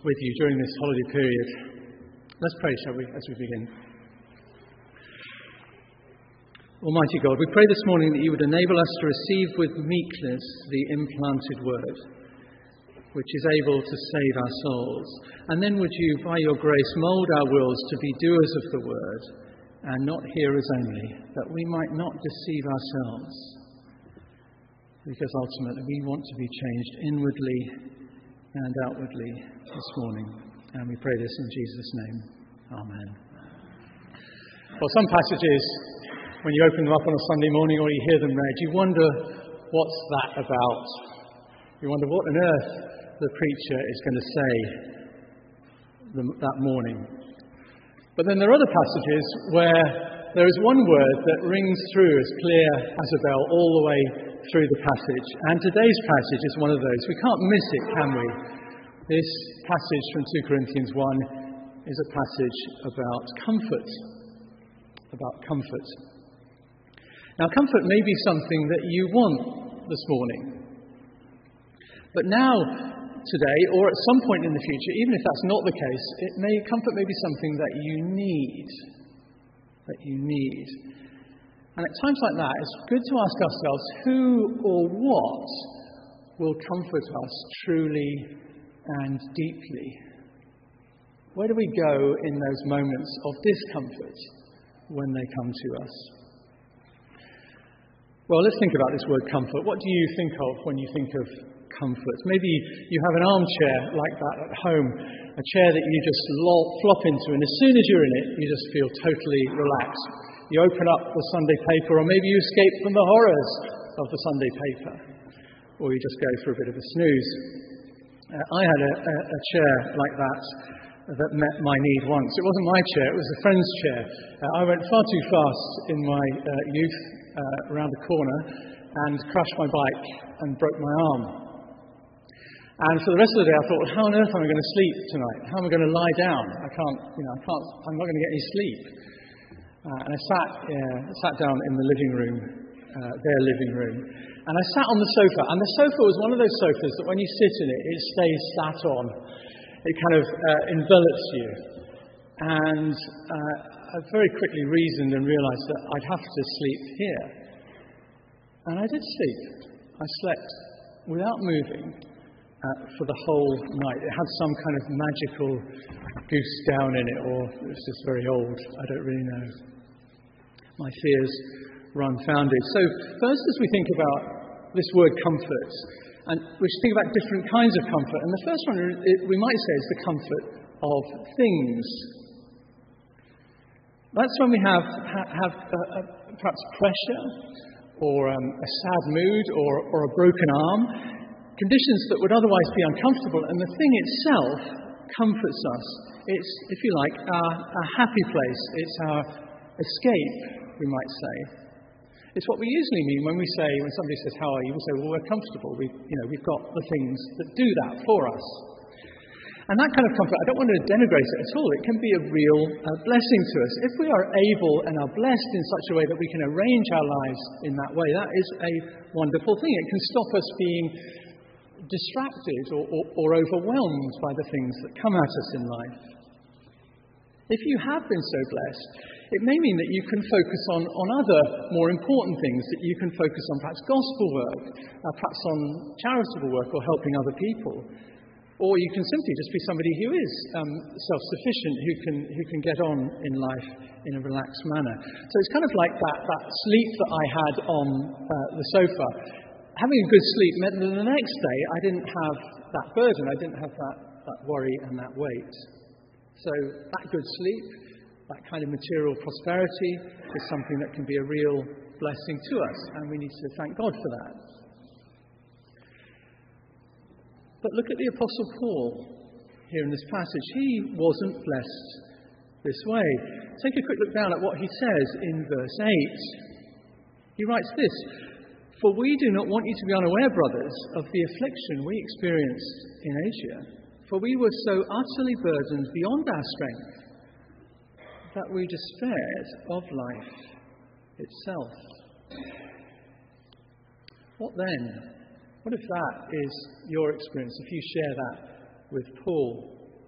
with you during this holiday period. Let's pray, shall we, as we begin. Almighty God, we pray this morning that you would enable us to receive with meekness the implanted word, which is able to save our souls. And then would you, by your grace, mould our wills to be doers of the word and not hearers only, that we might not deceive ourselves. Because ultimately we want to be changed inwardly and outwardly this morning. And we pray this in Jesus' name. Amen. Well, some passages, when you open them up on a Sunday morning or you hear them read, you wonder, what's that about? You wonder what on earth the preacher is going to say that morning. But then there are other passages where there is one word that rings through as clear as a bell all the way through the passage. And today's passage is one of those. We can't miss it, can we? This passage from 2 Corinthians 1 is a passage about comfort. About comfort. Now, comfort may be something that you want this morning. But now, today, or at some point in the future, even if that's not the case, comfort may be something that you need. And at times like that, it's good to ask ourselves, who or what will comfort us truly and deeply? Where do we go in those moments of discomfort when they come to us? Well, let's think about this word comfort. What do you think of when you think of comfort? Maybe you have an armchair like that at home, a chair that you just flop into, and as soon as you're in it, you just feel totally relaxed. You open up the Sunday paper, or maybe you escape from the horrors of the Sunday paper, or you just go for a bit of a snooze. I had a chair like that met my need once. It wasn't my chair, it was a friend's chair. I went far too fast in my youth around the corner and crashed my bike and broke my arm. And for the rest of the day I thought, how on earth am I going to sleep tonight? How am I going to lie down? I'm not going to get any sleep. And I sat down in the living room, their living room. And I sat on the sofa. And the sofa was one of those sofas that when you sit in it, it stays sat on. It kind of envelops you. And I very quickly reasoned and realised that I'd have to sleep here. And I did sleep. I slept without moving for the whole night. It had some kind of magical goose down in it, or it was just very old. I don't really know. My fears were unfounded. So first, as we think about this word comfort, and we should think about different kinds of comfort. And the first one, we might say, is the comfort of things. That's when we have perhaps pressure, or a sad mood, or a broken arm, conditions that would otherwise be uncomfortable, and the thing itself comforts us. It's, if you like, our happy place. It's our escape, we might say. It's what we usually mean when somebody says, how are you? We say, well, we're comfortable. We've got the things that do that for us. And that kind of comfort, I don't want to denigrate it at all. It can be a real blessing to us. If we are able and are blessed in such a way that we can arrange our lives in that way, that is a wonderful thing. It can stop us being distracted or overwhelmed by the things that come at us in life. If you have been so blessed, it may mean that you can focus on other more important things, that you can focus on perhaps gospel work, perhaps on charitable work or helping other people. Or you can simply just be somebody who is self-sufficient, who can get on in life in a relaxed manner. So it's kind of like that sleep that I had on the sofa. Having a good sleep meant that the next day I didn't have that burden, I didn't have that worry and that weight. So that good sleep, that kind of material prosperity, is something that can be a real blessing to us, and we need to thank God for that. But look at the Apostle Paul here in this passage. He wasn't blessed this way. Take a quick look down at what he says in verse 8. He writes this: "For we do not want you to be unaware, brothers, of the affliction we experienced in Asia. For we were so utterly burdened beyond our strength that we despaired of life itself." What then? What if that is your experience, if you share that with Paul?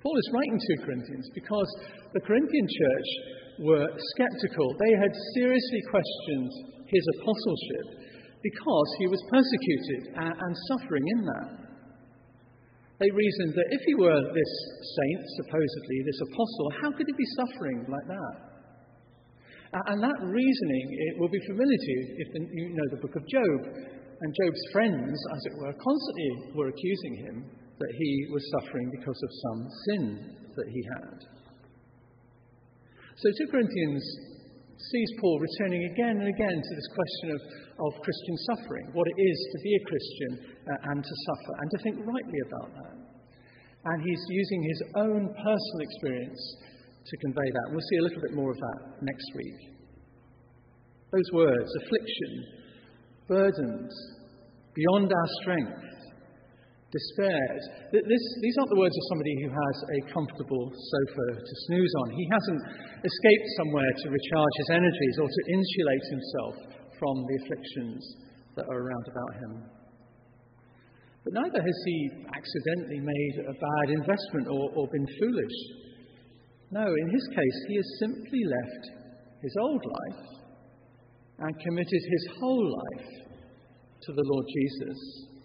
Paul is writing to Corinthians because the Corinthian church were skeptical. They had seriously questioned his apostleship because he was persecuted and suffering in that. They reasoned that if he were this saint, supposedly this apostle, how could he be suffering like that? And that reasoning, it will be familiar to you if you know the book of Job. And Job's friends, as it were, constantly were accusing him that he was suffering because of some sin that he had. So 2 Corinthians sees Paul returning again and again to this question of Christian suffering, what it is to be a Christian and to suffer, and to think rightly about that. And he's using his own personal experience to convey that. We'll see a little bit more of that next week. Those words, affliction, burdens, beyond our strength, despairs. These aren't the words of somebody who has a comfortable sofa to snooze on. He hasn't escaped somewhere to recharge his energies or to insulate himself from the afflictions that are around about him. But neither has he accidentally made a bad investment or been foolish. No, in his case, he has simply left his old life and committed his whole life to the Lord Jesus.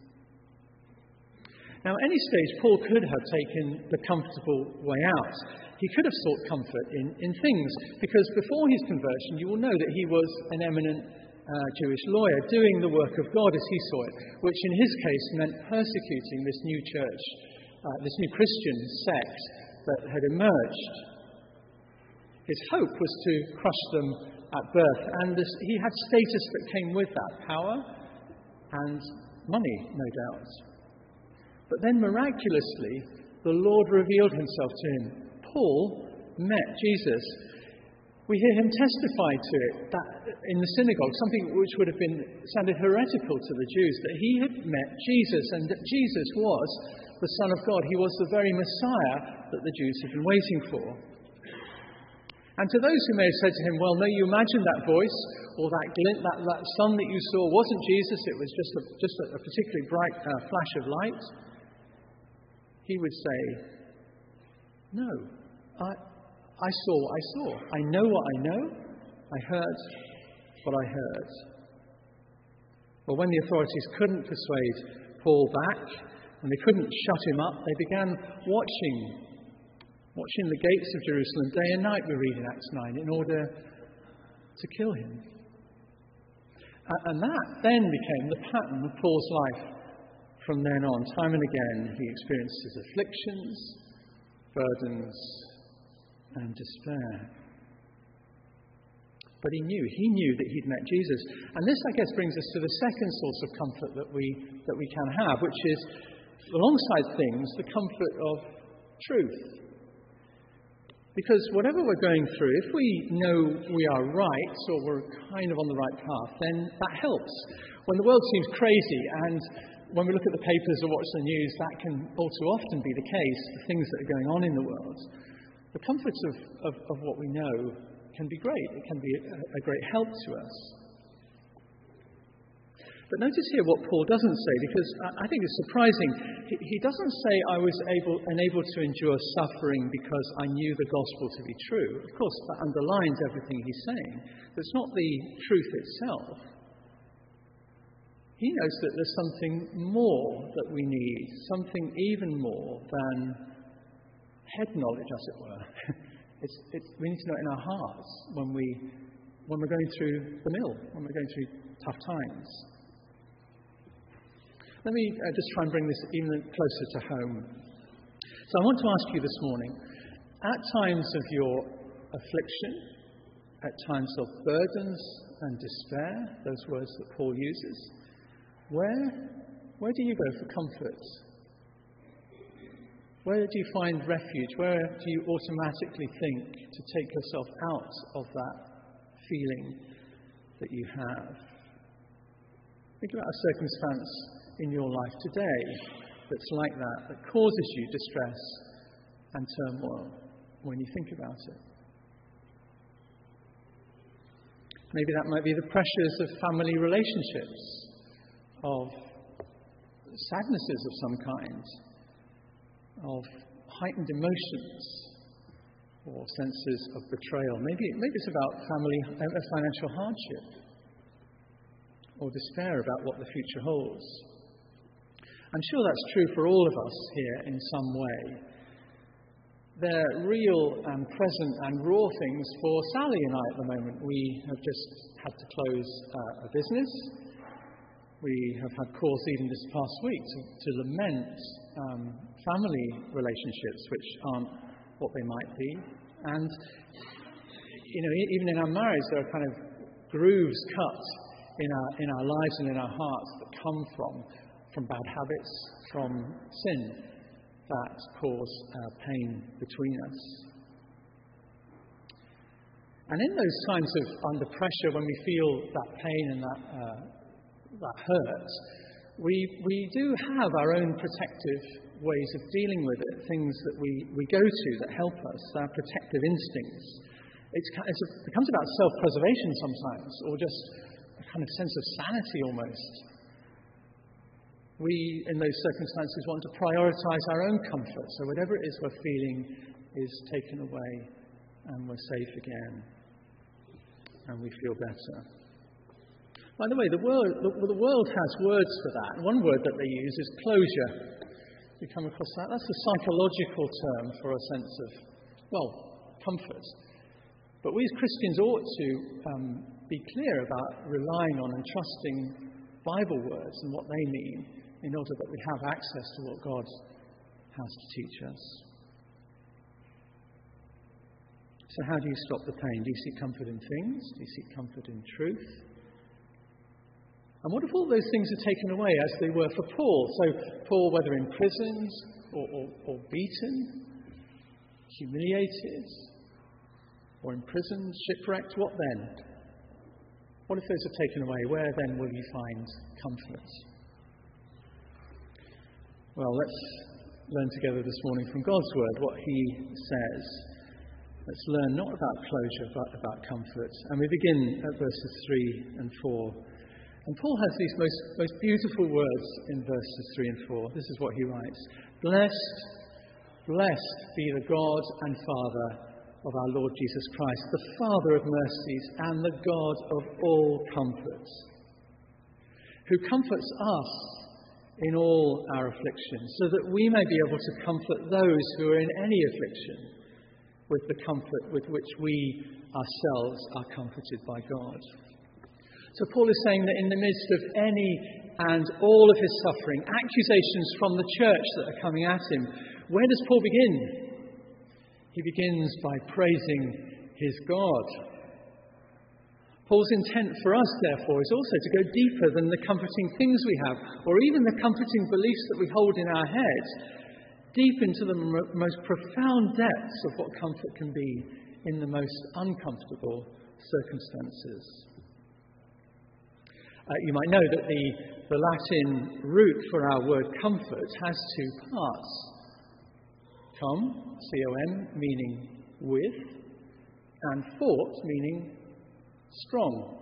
Now, at any stage, Paul could have taken the comfortable way out. He could have sought comfort in things, because before his conversion, you will know that he was an eminent Jewish lawyer doing the work of God as he saw it, which in his case meant persecuting this new church, this new Christian sect that had emerged. His hope was to crush them at birth, and he had status that came with that, power and money, no doubt. But then miraculously, the Lord revealed himself to him. Paul met Jesus. We hear him testify to it that in the synagogue, something which would have sounded heretical to the Jews, that he had met Jesus and that Jesus was the Son of God. He was the very Messiah that the Jews had been waiting for. And to those who may have said to him, well, no, you imagined that voice or that glint, that sun that you saw wasn't Jesus, it was just a particularly bright flash of light. He would say, no, I saw what I saw. I know what I know. I heard what I heard. Well, when the authorities couldn't persuade Paul back, and they couldn't shut him up, they began watching the gates of Jerusalem day and night, we read in Acts 9, in order to kill him. And that then became the pattern of Paul's life. From then on, time and again, he experienced his afflictions, burdens, and despair. But he knew that he'd met Jesus. And this, I guess, brings us to the second source of comfort that we can have, which is, alongside things, the comfort of truth. Because whatever we're going through, if we know we are right, or we're kind of on the right path, then that helps. When the world seems crazy, and when we look at the papers or watch the news, that can all too often be the case, the things that are going on in the world. The comforts of what we know can be great. It can be a great help to us. But notice here what Paul doesn't say, because I think it's surprising. He doesn't say, I was unable to endure suffering because I knew the gospel to be true. Of course, that underlines everything he's saying. But it's not the truth itself. He knows that there's something more that we need, something even more than head knowledge, as it were. We need to know it in our hearts when we're going through the mill, when we're going through tough times. Let me just try and bring this even closer to home. So I want to ask you this morning, at times of your affliction, at times of burdens and despair, those words that Paul uses, where do you go for comfort? Where do you find refuge? Where do you automatically think to take yourself out of that feeling that you have? Think about a circumstance in your life today that's like that causes you distress and turmoil when you think about it. Maybe that might be the pressures of family relationships, of sadnesses of some kind, of heightened emotions or senses of betrayal. Maybe it's about financial hardship or despair about what the future holds. I'm sure that's true for all of us here in some way. They're real and present and raw things for Sally and I at the moment. We have just had to close a business. We have had cause even this past week to lament family relationships which aren't what they might be. And, even in our marriage there are kind of grooves cut in our lives and in our hearts that come from bad habits, from sin that cause pain between us. And in those times of under pressure, when we feel that pain and that hurt, we do have our own protective ways of dealing with it, things that we go to that help us, our protective instincts. It becomes about self-preservation sometimes, or just a kind of sense of sanity almost. We, in those circumstances, want to prioritize our own comfort, so whatever it is we're feeling is taken away and we're safe again and we feel better. By the way, the world has words for that. One word that they use is closure. You come across that? That's a psychological term for a sense of, comfort. But we as Christians ought to be clear about relying on and trusting Bible words and what they mean, in order that we have access to what God has to teach us. So how do you stop the pain? Do you seek comfort in things? Do you seek comfort in truth? And what if all those things are taken away as they were for Paul? So Paul, whether imprisoned or beaten, humiliated, or imprisoned, shipwrecked, what then? What if those are taken away? Where then will you find comfort? Well, let's learn together this morning from God's Word what He says. Let's learn not about closure, but about comfort. And we begin at verses 3 and 4. And Paul has these most beautiful words in verses 3 and 4. This is what he writes. Blessed be the God and Father of our Lord Jesus Christ, the Father of mercies and the God of all comfort, who comforts us in all our afflictions, so that we may be able to comfort those who are in any affliction with the comfort with which we ourselves are comforted by God. So Paul is saying that in the midst of any and all of his suffering, accusations from the church that are coming at him, where does Paul begin? He begins by praising his God. Paul's intent for us, therefore, is also to go deeper than the comforting things we have, or even the comforting beliefs that we hold in our heads, deep into the most profound depths of what comfort can be in the most uncomfortable circumstances. You might know that the Latin root for our word comfort has two parts. Com, C-O-M, meaning with, and fort, meaning strong.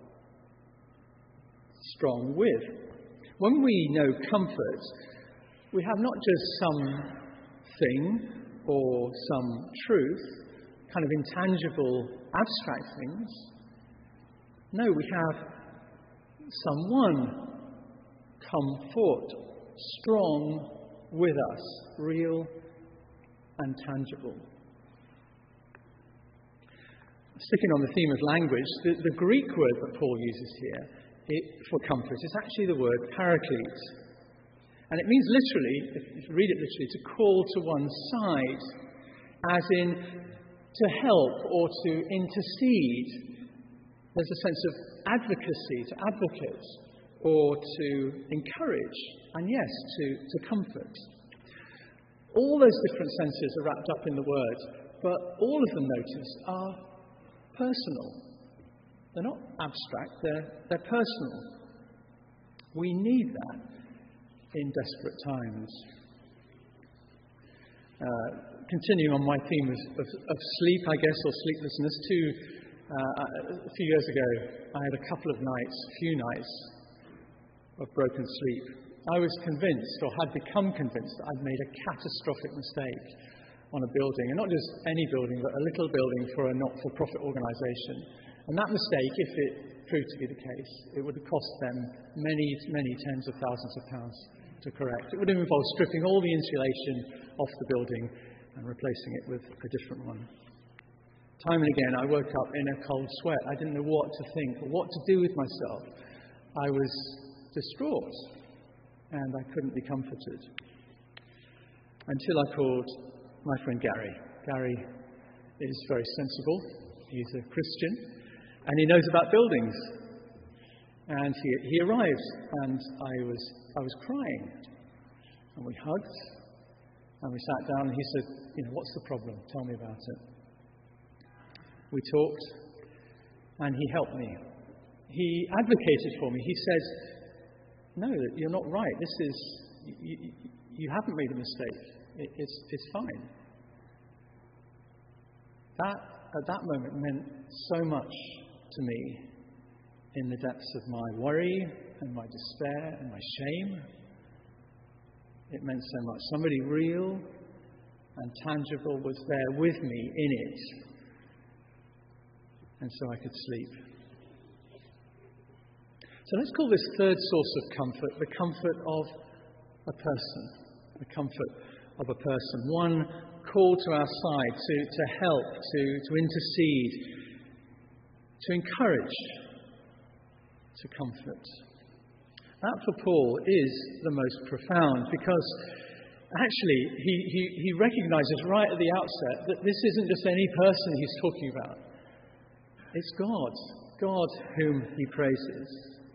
Strong with. When we know comfort, we have not just some thing or some truth, kind of intangible, abstract things. No, we have someone comfort, strong with us, real and tangible. Sticking on the theme of language, the Greek word that Paul uses here for comfort is actually the word paraclete. And it means literally, if you read it literally, to call to one side, as in to help or to intercede. There's a sense of advocacy, to advocate, or to encourage, and yes, to comfort. All those different senses are wrapped up in the word, but all of them, notice, are personal. They're not abstract, they're personal. We need that in desperate times. Continuing on my theme of sleep, I guess, or sleeplessness, a few years ago, I had a few nights of broken sleep. I was convinced, or had become convinced, that I'd made a catastrophic mistake on a building, and not just any building, but a little building for a not-for-profit organisation. And that mistake, if it proved to be the case, it would have cost them many, many tens of thousands of pounds to correct. It would have involved stripping all the insulation off the building and replacing it with a different one. Time and again, I woke up in a cold sweat. I didn't know what to think or what to do with myself. I was distraught, and I couldn't be comforted. Until I called my friend Gary. Gary is very sensible. He's a Christian, and he knows about buildings. And he arrived, and I was crying. And we hugged, and we sat down, and he said, what's the problem? Tell me about it. We talked, and he helped me. He advocated for me. He said, no, you're not right. You haven't made a mistake. It's fine. That, at that moment, meant so much to me in the depths of my worry and my despair and my shame. It meant so much. Somebody real and tangible was there with me in it. And so I could sleep. So let's call this third source of comfort the comfort of a person. The comfort of a person. One called to our side to help, to intercede, to encourage, to comfort. That for Paul is the most profound, because actually he recognises right at the outset that this isn't just any person he's talking about. It's God whom he praises.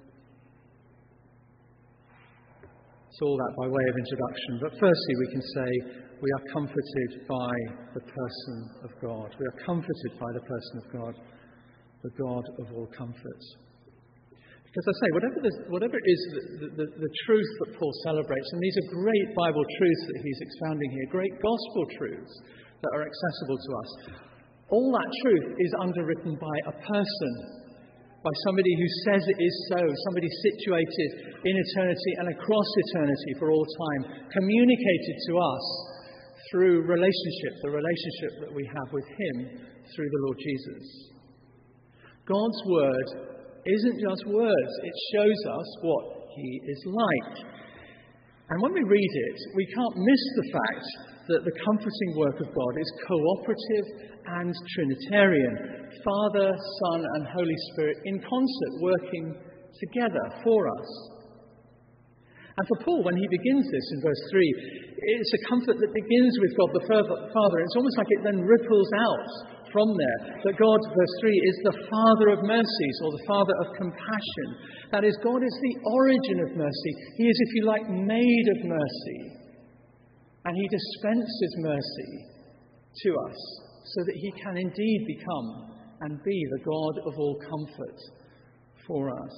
It's all that by way of introduction. But firstly, we can say we are comforted by the person of God. We are comforted by the person of God, the God of all comfort. Because I say, whatever it is the truth that Paul celebrates, and these are great Bible truths that he's expounding here, great gospel truths that are accessible to us. All that truth is underwritten by a person, by somebody who says it is so, somebody situated in eternity and across eternity for all time, communicated to us through relationship, the relationship that we have with him through the Lord Jesus. God's word isn't just words, it shows us what he is like. And when we read it, we can't miss the fact that the comforting work of God is cooperative and Trinitarian. Father, Son, and Holy Spirit in concert, working together for us. And for Paul, when he begins this in verse 3, it's a comfort that begins with God the Father. It's almost like it then ripples out from there. That God, verse 3, is the Father of mercies, or the Father of compassion. That is, God is the origin of mercy. He is, if you like, made of mercy. And he dispenses mercy to us so that he can indeed become and be the God of all comfort for us.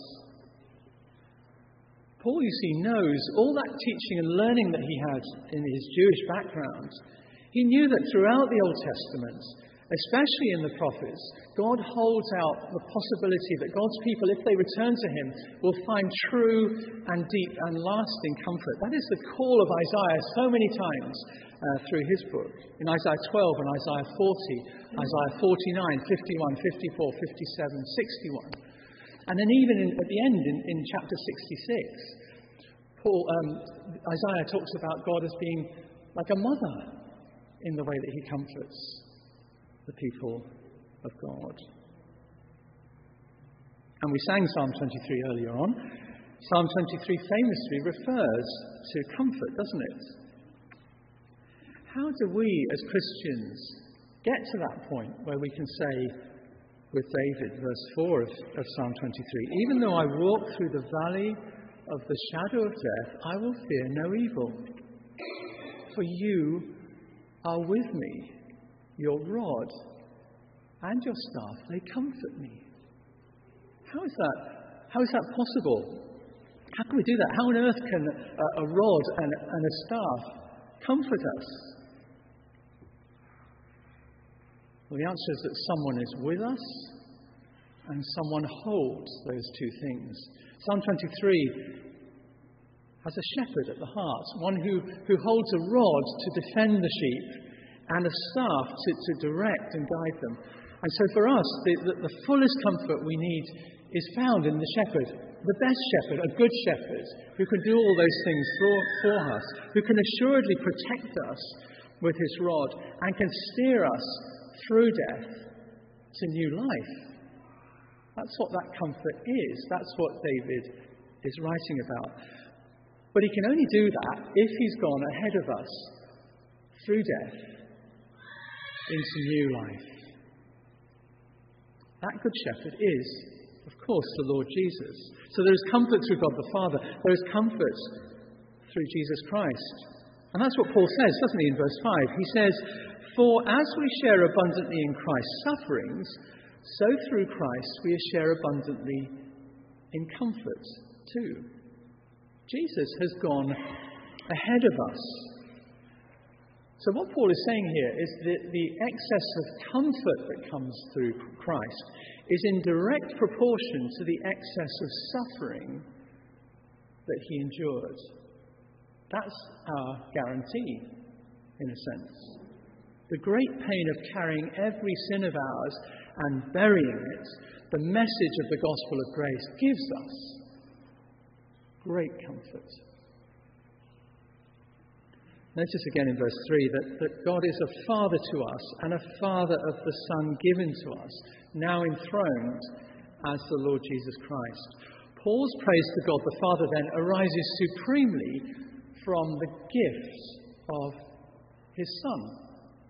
Paul, you see, knows all that teaching and learning that he had in his Jewish background. He knew that throughout the Old Testament, especially in the prophets, God holds out the possibility that God's people, if they return to him, will find true and deep and lasting comfort. That is the call of Isaiah so many times through his book. In Isaiah 12 and Isaiah 40, Isaiah 49, 51, 54, 57, 61. And then even at the end, in chapter 66, Isaiah talks about God as being like a mother in the way that he comforts the people of God. And we sang Psalm 23 earlier on. Psalm 23 famously refers to comfort, doesn't it? How do we as Christians get to that point where we can say with David, verse 4 of Psalm 23, even though I walk through the valley of the shadow of death, I will fear no evil. For you are with me. Your rod and your staff, they comfort me. How is that possible? How can we do that? How on earth can a rod and a staff comfort us? Well, the answer is that someone is with us and someone holds those two things. Psalm 23 as a shepherd at the heart, one who holds a rod to defend the sheep and a staff to direct and guide them. And so for us, the fullest comfort we need is found in the shepherd, the best shepherd, a good shepherd, who can do all those things for us, who can assuredly protect us with his rod and can steer us through death to new life. That's what that comfort is. That's what David is writing about. But he can only do that if he's gone ahead of us through death into new life. That good shepherd is, of course, the Lord Jesus. So there is comfort through God the Father. There is comfort through Jesus Christ. And that's what Paul says, doesn't he, in verse 5? He says, "For as we share abundantly in Christ's sufferings, so through Christ we share abundantly in comfort too." Jesus has gone ahead of us. So what Paul is saying here is that the excess of comfort that comes through Christ is in direct proportion to the excess of suffering that he endured. That's our guarantee, in a sense. The great pain of carrying every sin of ours and burying it, the message of the gospel of grace, gives us great comfort. Notice again in verse 3 that God is a father to us and a father of the Son given to us, now enthroned as the Lord Jesus Christ. Paul's praise to God the Father then arises supremely from the gift of his Son.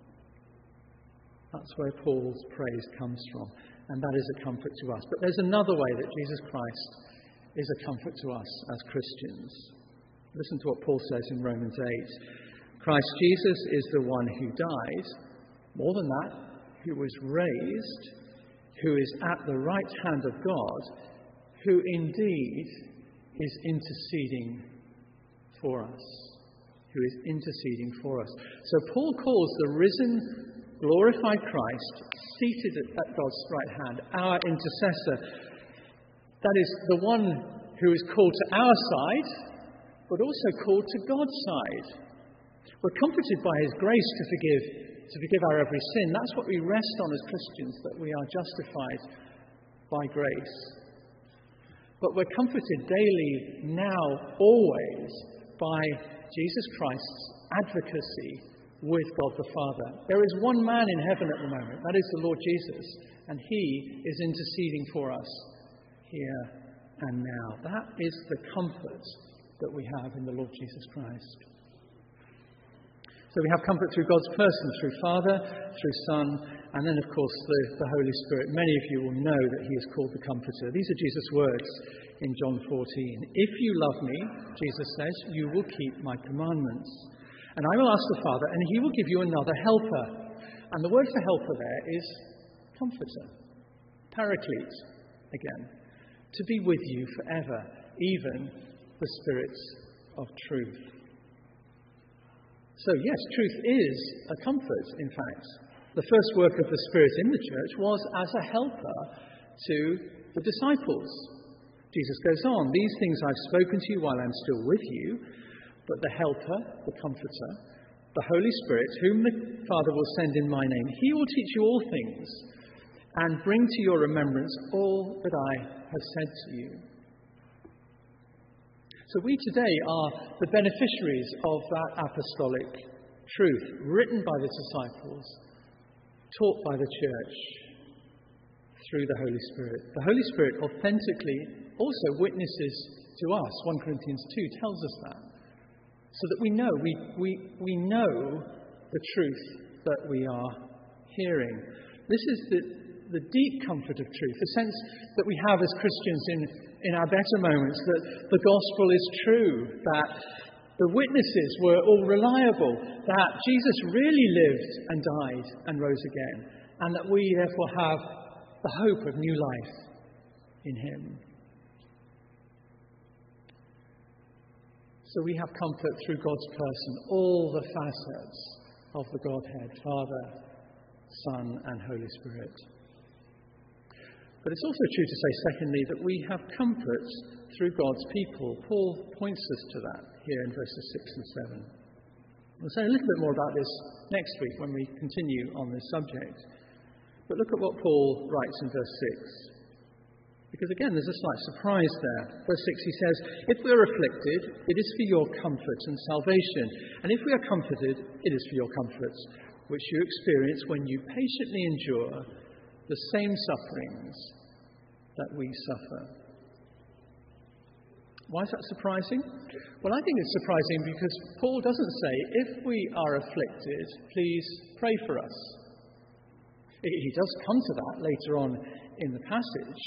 That's where Paul's praise comes from, and that is a comfort to us. But there's another way that Jesus Christ is a comfort to us as Christians. Listen to what Paul says in Romans 8. Christ Jesus is the one who died, more than that, who was raised, who is at the right hand of God, who indeed is interceding for us. Who is interceding for us. So Paul calls the risen, glorified Christ, seated at God's right hand, our intercessor. That is the one who is called to our side, but also called to God's side. We're comforted by his grace to forgive our every sin. That's what we rest on as Christians, that we are justified by grace. But we're comforted daily, now, always, by Jesus Christ's advocacy with God the Father. There is one man in heaven at the moment, that is the Lord Jesus, and he is interceding for us here and now. That is the comfort that we have in the Lord Jesus Christ. So we have comfort through God's person, through Father, through Son, and then, of course, the Holy Spirit. Many of you will know that he is called the Comforter. These are Jesus' words in John 14. "If you love me," Jesus says, "you will keep my commandments. And I will ask the Father, and he will give you another helper." And the word for helper there is comforter, paraclete again, to be with you forever, even the Spirit of truth. So yes, truth is a comfort, in fact. The first work of the Spirit in the church was as a helper to the disciples. Jesus goes on, "These things I've spoken to you while I'm still with you, but the helper, the comforter, the Holy Spirit, whom the Father will send in my name, he will teach you all things and bring to your remembrance all that I have said to you." So we today are the beneficiaries of that apostolic truth, written by the disciples, taught by the church through the Holy Spirit. The Holy Spirit authentically also witnesses to us. 1 Corinthians 2 tells us that. So that we know, we know the truth that we are hearing. This is the deep comfort of truth, the sense that we have as Christians in our better moments, that the gospel is true, that the witnesses were all reliable, that Jesus really lived and died and rose again, and that we therefore have the hope of new life in him. So we have comfort through God's person, all the facets of the Godhead, Father, Son, and Holy Spirit. But it's also true to say, secondly, that we have comfort through God's people. Paul points us to that here in verses 6 and 7. We'll say a little bit more about this next week when we continue on this subject. But look at what Paul writes in verse 6. Because again, there's a slight surprise there. Verse 6, he says, "If we are afflicted, it is for your comfort and salvation. And if we are comforted, it is for your comforts, which you experience when you patiently endure the same sufferings that we suffer." Why is that surprising? Well, I think it's surprising because Paul doesn't say, "If we are afflicted, please pray for us." He does come to that later on in the passage.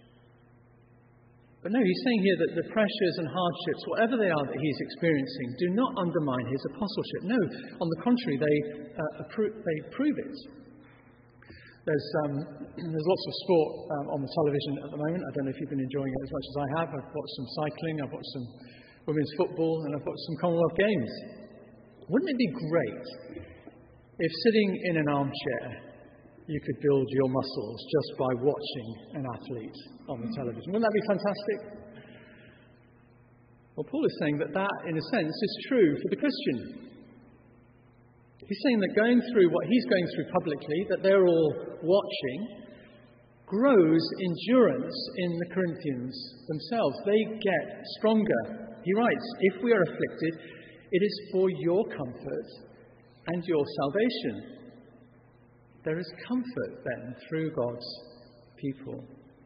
But no, he's saying here that the pressures and hardships, whatever they are that he's experiencing, do not undermine his apostleship. No, on the contrary, they prove it. There's lots of sport on the television at the moment. I don't know if you've been enjoying it as much as I have. I've watched some cycling, I've watched some women's football, and I've watched some Commonwealth Games. Wouldn't it be great if sitting in an armchair you could build your muscles just by watching an athlete on the television? Wouldn't that be fantastic? Well, Paul is saying that, in a sense, is true for the Christian. He's saying that going through what he's going through publicly, that they're all watching, grows endurance in the Corinthians themselves. They get stronger. He writes, "If we are afflicted, it is for your comfort and your salvation." There is comfort then through God's people.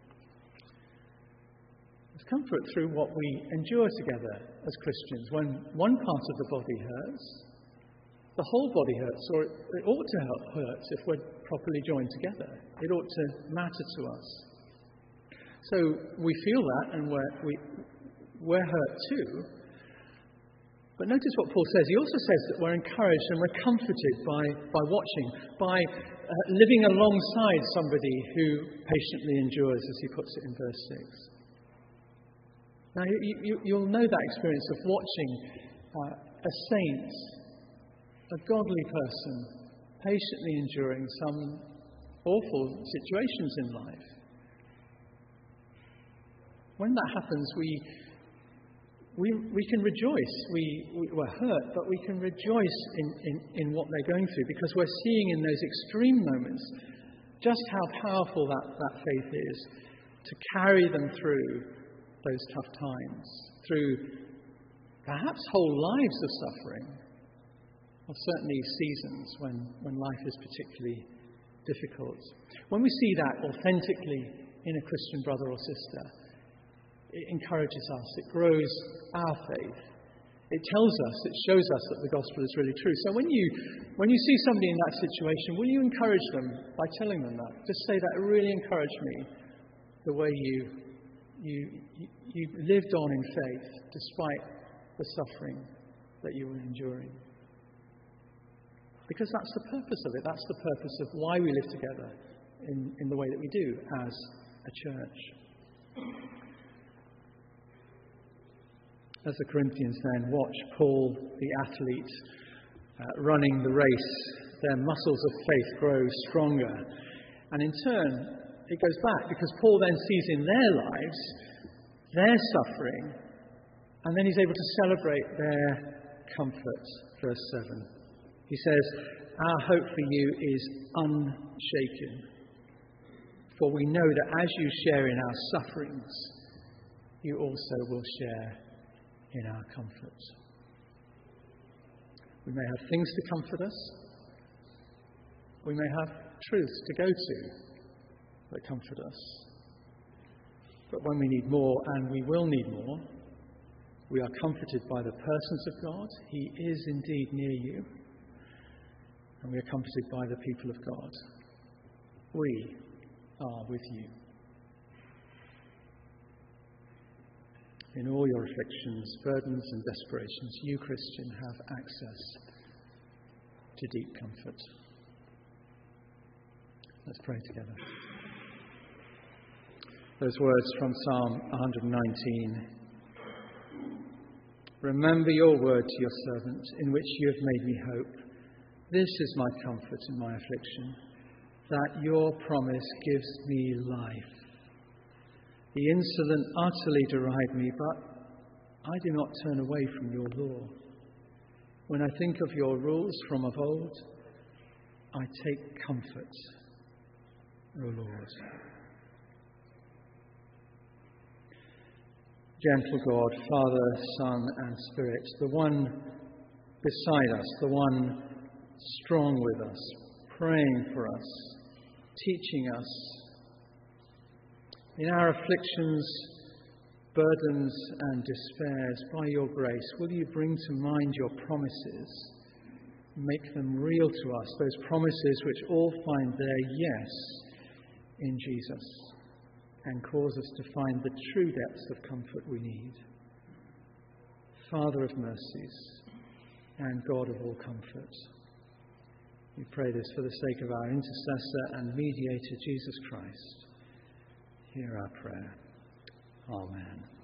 There's comfort through what we endure together as Christians. When one part of the body hurts, the whole body hurts, or it ought to hurt if we're properly joined together. It ought to matter to us. So we feel that, and we're hurt too. But notice what Paul says. He also says that we're encouraged and we're comforted by watching, by living alongside somebody who patiently endures, as he puts it in verse 6. Now, you'll know that experience of watching a saint, a godly person, patiently enduring some awful situations in life. When that happens, we can rejoice. We're hurt, but we can rejoice in what they're going through, because we're seeing in those extreme moments just how powerful that faith is to carry them through those tough times, through perhaps whole lives of suffering, or certainly seasons when life is particularly difficult. When we see that authentically in a Christian brother or sister, it encourages us, it grows our faith. It tells us, it shows us that the gospel is really true. So when you see somebody in that situation, will you encourage them by telling them that? Just say that it really encouraged me, the way you lived on in faith despite the suffering that you were enduring. Because that's the purpose of it. That's the purpose of why we live together in the way that we do as a church. As the Corinthians then watch Paul, the athlete, running the race, their muscles of faith grow stronger. And in turn, it goes back, because Paul then sees in their lives their suffering, and then he's able to celebrate their comfort. Verse 7. He says, "Our hope for you is unshaken, for we know that as you share in our sufferings, you also will share in our comfort." We may have things to comfort us. We may have truths to go to that comfort us. But when we need more, and we will need more, we are comforted by the persons of God. He is indeed near you. And we are comforted by the people of God. We are with you. In all your afflictions, burdens and desperations, you, Christian, have access to deep comfort. Let's pray together. Those words from Psalm 119. "Remember your word to your servant, in which you have made me hope. This is my comfort in my affliction, that your promise gives me life. The insolent utterly deride me, but I do not turn away from your law. When I think of your rules from of old, I take comfort, O Lord. Gentle God, Father, Son, and Spirit, the one beside us, the one strong with us, praying for us, teaching us. In our afflictions, burdens, and despairs, by your grace, will you bring to mind your promises? Make them real to us, those promises which all find their yes in Jesus, and cause us to find the true depths of comfort we need. Father of mercies and God of all comfort, we pray this for the sake of our intercessor and mediator, Jesus Christ. Hear our prayer. Amen.